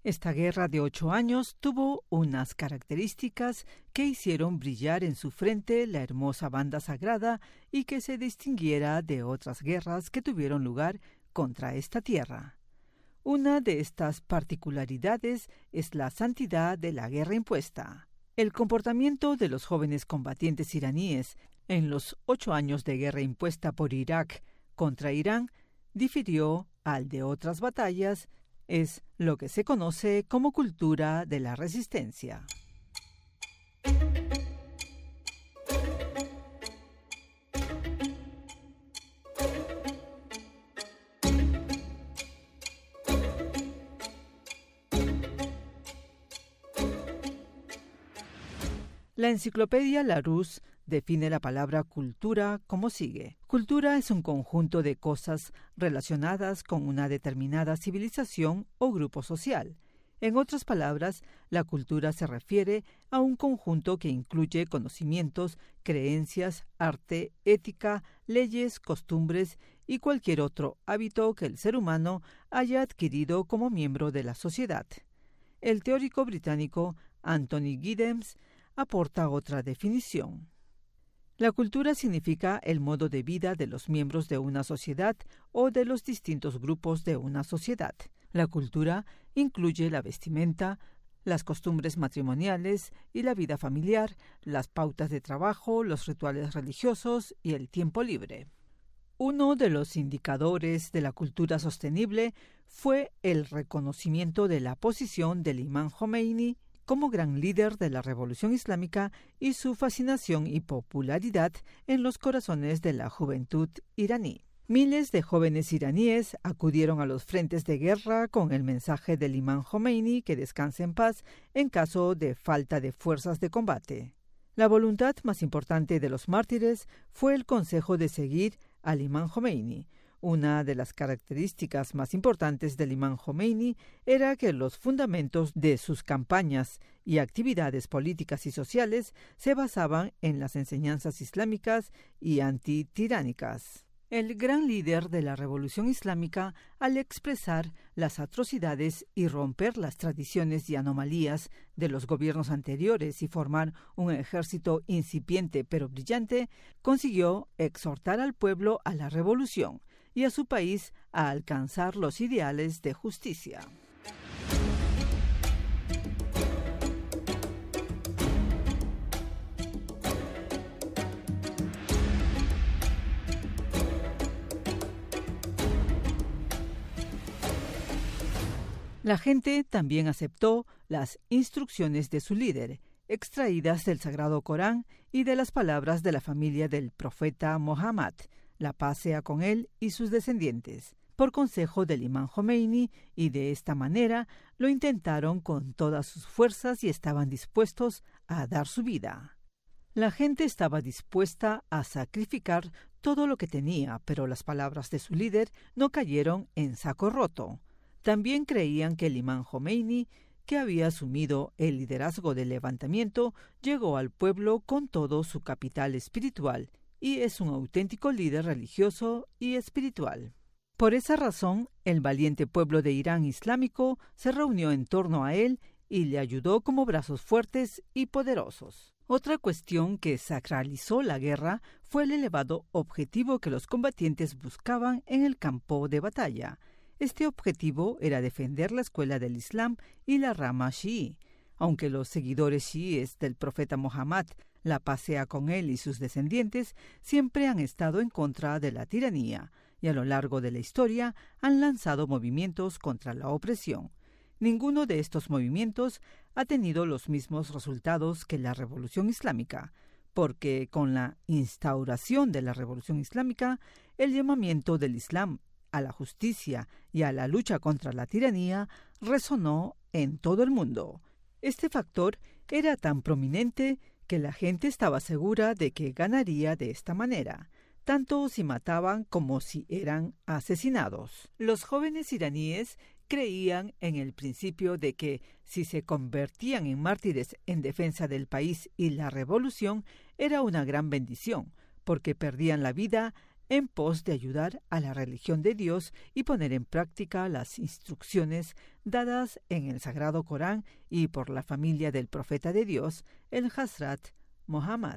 Esta guerra de 8 años tuvo unas características que hicieron brillar en su frente la hermosa banda sagrada y que se distinguiera de otras guerras que tuvieron lugar contra esta tierra. Una de estas particularidades es la santidad de la guerra impuesta. El comportamiento de los jóvenes combatientes iraníes en los 8 años de guerra impuesta por Irak contra Irán difirió al de otras batallas. Es lo que se conoce como cultura de la resistencia. La enciclopedia Larousse define la palabra cultura como sigue. Cultura es un conjunto de cosas relacionadas con una determinada civilización o grupo social. En otras palabras, la cultura se refiere a un conjunto que incluye conocimientos, creencias, arte, ética, leyes, costumbres y cualquier otro hábito que el ser humano haya adquirido como miembro de la sociedad. El teórico británico Anthony Giddens aporta otra definición. La cultura significa el modo de vida de los miembros de una sociedad o de los distintos grupos de una sociedad. La cultura incluye la vestimenta, las costumbres matrimoniales y la vida familiar, las pautas de trabajo, los rituales religiosos y el tiempo libre. Uno de los indicadores de la cultura sostenible fue el reconocimiento de la posición del imán Jomeini como gran líder de la revolución islámica y su fascinación y popularidad en los corazones de la juventud iraní. Miles de jóvenes iraníes acudieron a los frentes de guerra con el mensaje del imán Jomeini que descanse en paz en caso de falta de fuerzas de combate. La voluntad más importante de los mártires fue el consejo de seguir al imán Jomeini. Una de las características más importantes del imán Jomeini era que los fundamentos de sus campañas y actividades políticas y sociales se basaban en las enseñanzas islámicas y antitiránicas. El gran líder de la revolución islámica, al expresar las atrocidades y romper las tradiciones y anomalías de los gobiernos anteriores y formar un ejército incipiente pero brillante, consiguió exhortar al pueblo a la revolución y a su país a alcanzar los ideales de justicia. La gente también aceptó las instrucciones de su líder, extraídas del Sagrado Corán y de las palabras de la familia del profeta Mohammed, la paz sea con él y sus descendientes, por consejo del imán Jomeini, y de esta manera lo intentaron con todas sus fuerzas y estaban dispuestos a dar su vida. La gente estaba dispuesta a sacrificar todo lo que tenía, pero las palabras de su líder no cayeron en saco roto. También creían que el imán Jomeini, que había asumido el liderazgo del levantamiento, llegó al pueblo con todo su capital espiritual y es un auténtico líder religioso y espiritual. Por esa razón, el valiente pueblo de Irán islámico se reunió en torno a él y le ayudó como brazos fuertes y poderosos. Otra cuestión que sacralizó la guerra fue el elevado objetivo que los combatientes buscaban en el campo de batalla. Este objetivo era defender la escuela del Islam y la rama chií. Aunque los seguidores chiíes del profeta Mohammed, la paz sea con él y sus descendientes, siempre han estado en contra de la tiranía y a lo largo de la historia han lanzado movimientos contra la opresión. Ninguno de estos movimientos ha tenido los mismos resultados que la Revolución Islámica, porque con la instauración de la Revolución Islámica, el llamamiento del Islam a la justicia y a la lucha contra la tiranía resonó en todo el mundo. Este factor era tan prominente que la gente estaba segura de que ganaría de esta manera, tanto si mataban como si eran asesinados. Los jóvenes iraníes creían en el principio de que si se convertían en mártires en defensa del país y la revolución, era una gran bendición, porque perdían la vida en pos de ayudar a la religión de Dios y poner en práctica las instrucciones dadas en el Sagrado Corán y por la familia del profeta de Dios, el Hazrat Muhammad.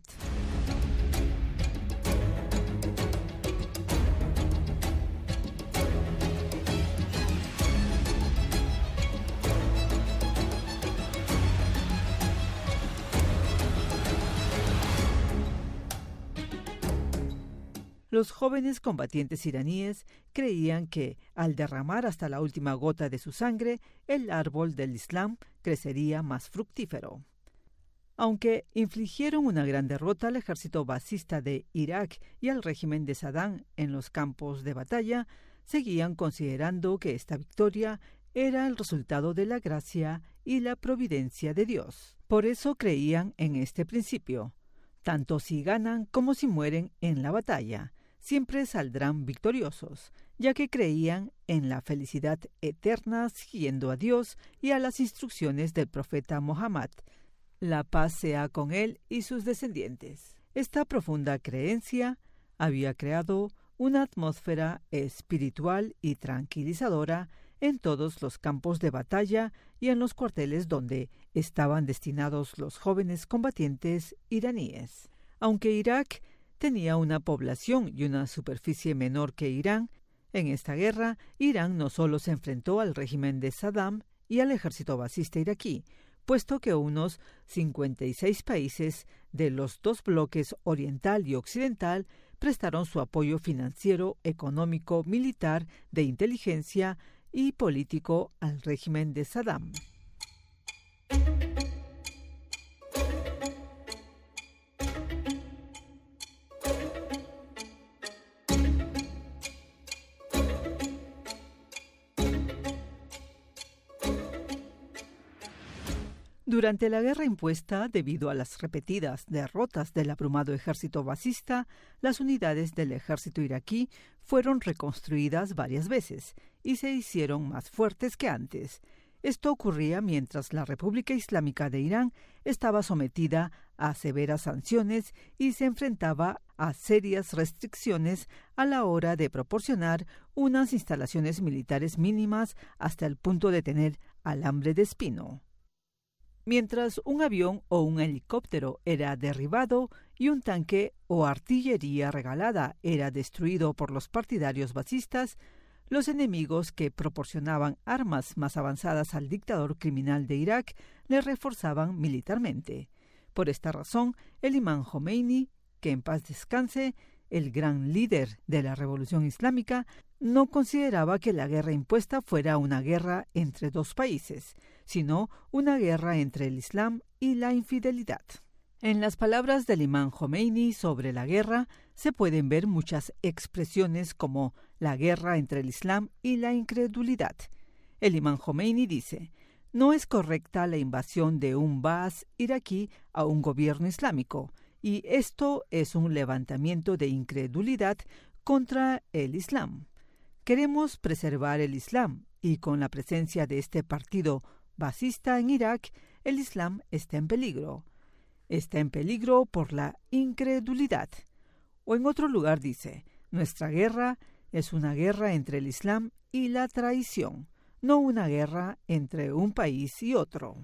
Los jóvenes combatientes iraníes creían que, al derramar hasta la última gota de su sangre, el árbol del Islam crecería más fructífero. Aunque infligieron una gran derrota al ejército basista de Irak y al régimen de Saddam en los campos de batalla, seguían considerando que esta victoria era el resultado de la gracia y la providencia de Dios. Por eso creían en este principio: tanto si ganan como si mueren en la batalla, siempre saldrán victoriosos, ya que creían en la felicidad eterna siguiendo a Dios y a las instrucciones del profeta Muhammad. La paz sea con él y sus descendientes. Esta profunda creencia había creado una atmósfera espiritual y tranquilizadora en todos los campos de batalla y en los cuarteles donde estaban destinados los jóvenes combatientes iraníes. Aunque Irak tenía una población y una superficie menor que Irán, en esta guerra Irán no solo se enfrentó al régimen de Saddam y al ejército basista iraquí, puesto que unos 56 países de los dos bloques oriental y occidental prestaron su apoyo financiero, económico, militar, de inteligencia y político al régimen de Saddam. Durante la guerra impuesta, debido a las repetidas derrotas del abrumado ejército basista, las unidades del ejército iraquí fueron reconstruidas varias veces y se hicieron más fuertes que antes. Esto ocurría mientras la República Islámica de Irán estaba sometida a severas sanciones y se enfrentaba a serias restricciones a la hora de proporcionar unas instalaciones militares mínimas hasta el punto de tener alambre de espino. Mientras un avión o un helicóptero era derribado y un tanque o artillería regalada era destruido por los partidarios basistas, los enemigos que proporcionaban armas más avanzadas al dictador criminal de Irak le reforzaban militarmente. Por esta razón, el imán Jomeini, que en paz descanse, el gran líder de la Revolución Islámica, no consideraba que la guerra impuesta fuera una guerra entre dos países, sino una guerra entre el Islam y la infidelidad. En las palabras del imán Jomeini sobre la guerra se pueden ver muchas expresiones como la guerra entre el Islam y la incredulidad. El imán Jomeini dice: no es correcta la invasión de un Baas iraquí a un gobierno islámico, y esto es un levantamiento de incredulidad contra el Islam. Queremos preservar el Islam, y con la presencia de este partido basista en Irak, el Islam está en peligro. Está en peligro por la incredulidad. O en otro lugar dice: nuestra guerra es una guerra entre el Islam y la traición, no una guerra entre un país y otro.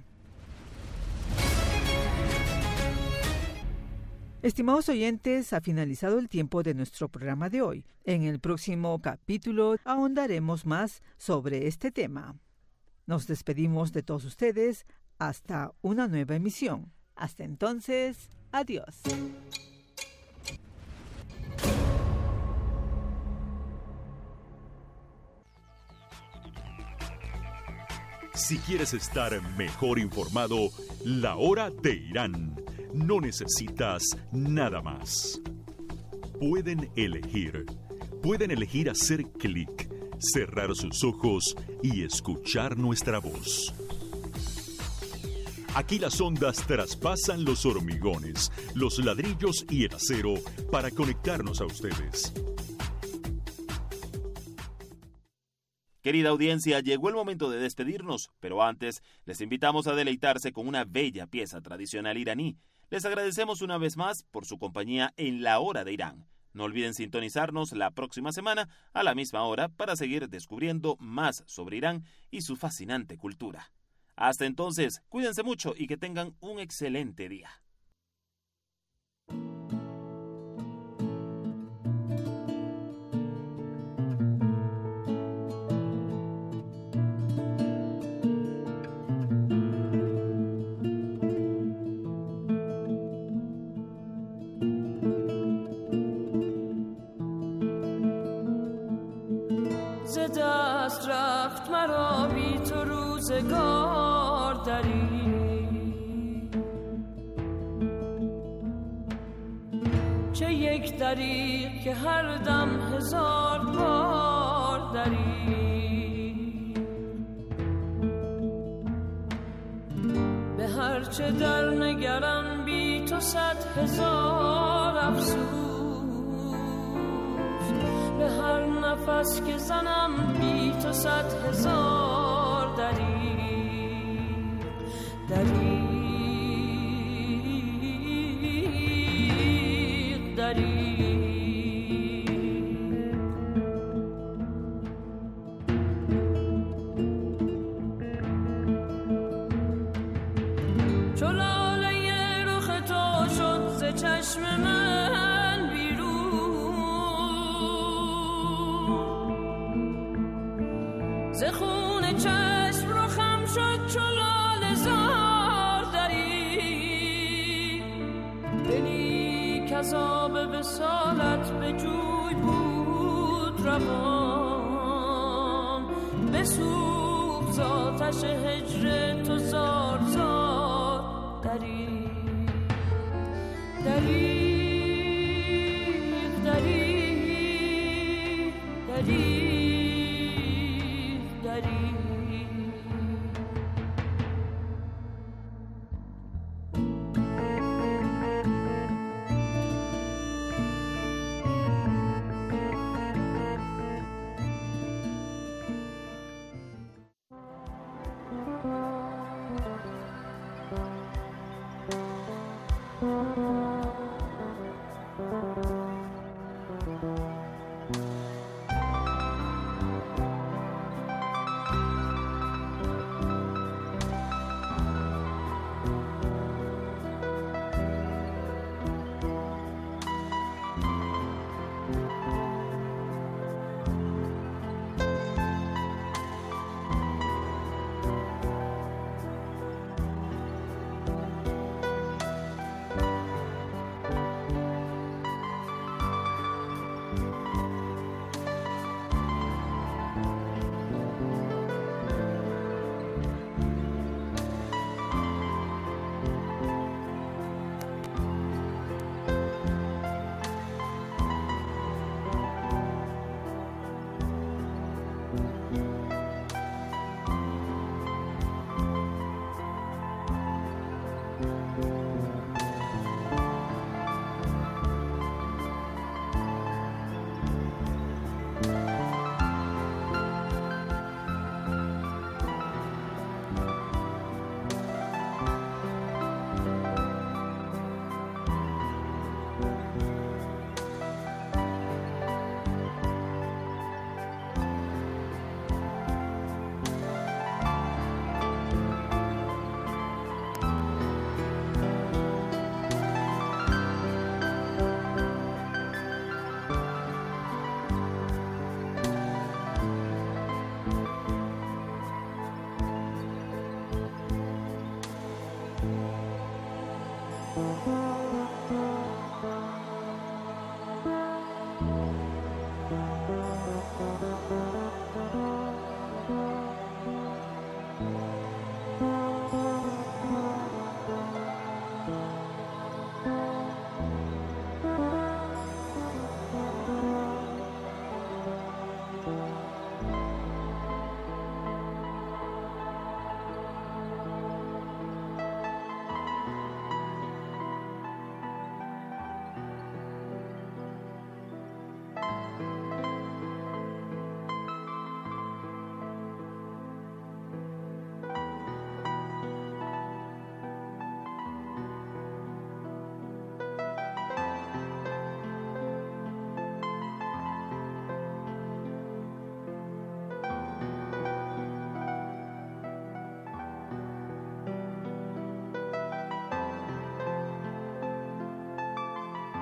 Estimados oyentes, ha finalizado el tiempo de nuestro programa de hoy. En el próximo capítulo ahondaremos más sobre este tema. Nos despedimos de todos ustedes hasta una nueva emisión. Hasta entonces, adiós. Si quieres estar mejor informado, La Hora de Irán. No necesitas nada más. Pueden elegir hacer clic, cerrar sus ojos y escuchar nuestra voz. Aquí las ondas traspasan los hormigones, los ladrillos y el acero para conectarnos a ustedes. Querida audiencia, llegó el momento de despedirnos, pero antes les invitamos a deleitarse con una bella pieza tradicional iraní. Les agradecemos una vez más por su compañía en La Hora de Irán. No olviden sintonizarnos la próxima semana a la misma hora para seguir descubriendo más sobre Irán y su fascinante cultura. Hasta entonces, cuídense mucho y que tengan un excelente día. دست رفت مرا بی تو روزگار دری، چه یک دری که هر دم هزار بار دری، به هر چه در نگرم بی تو 100,000 افسوس، به هر نفس که زنم بی تو 100,000 دریغ چو لاله رخ تو شد ز چشم من بیرون، ز خون چشم رخم شد چو لاله زار دری، دلی کز آب وصالت به جوی بود روان، بسوخت ز آتش هجر تو زار زار دری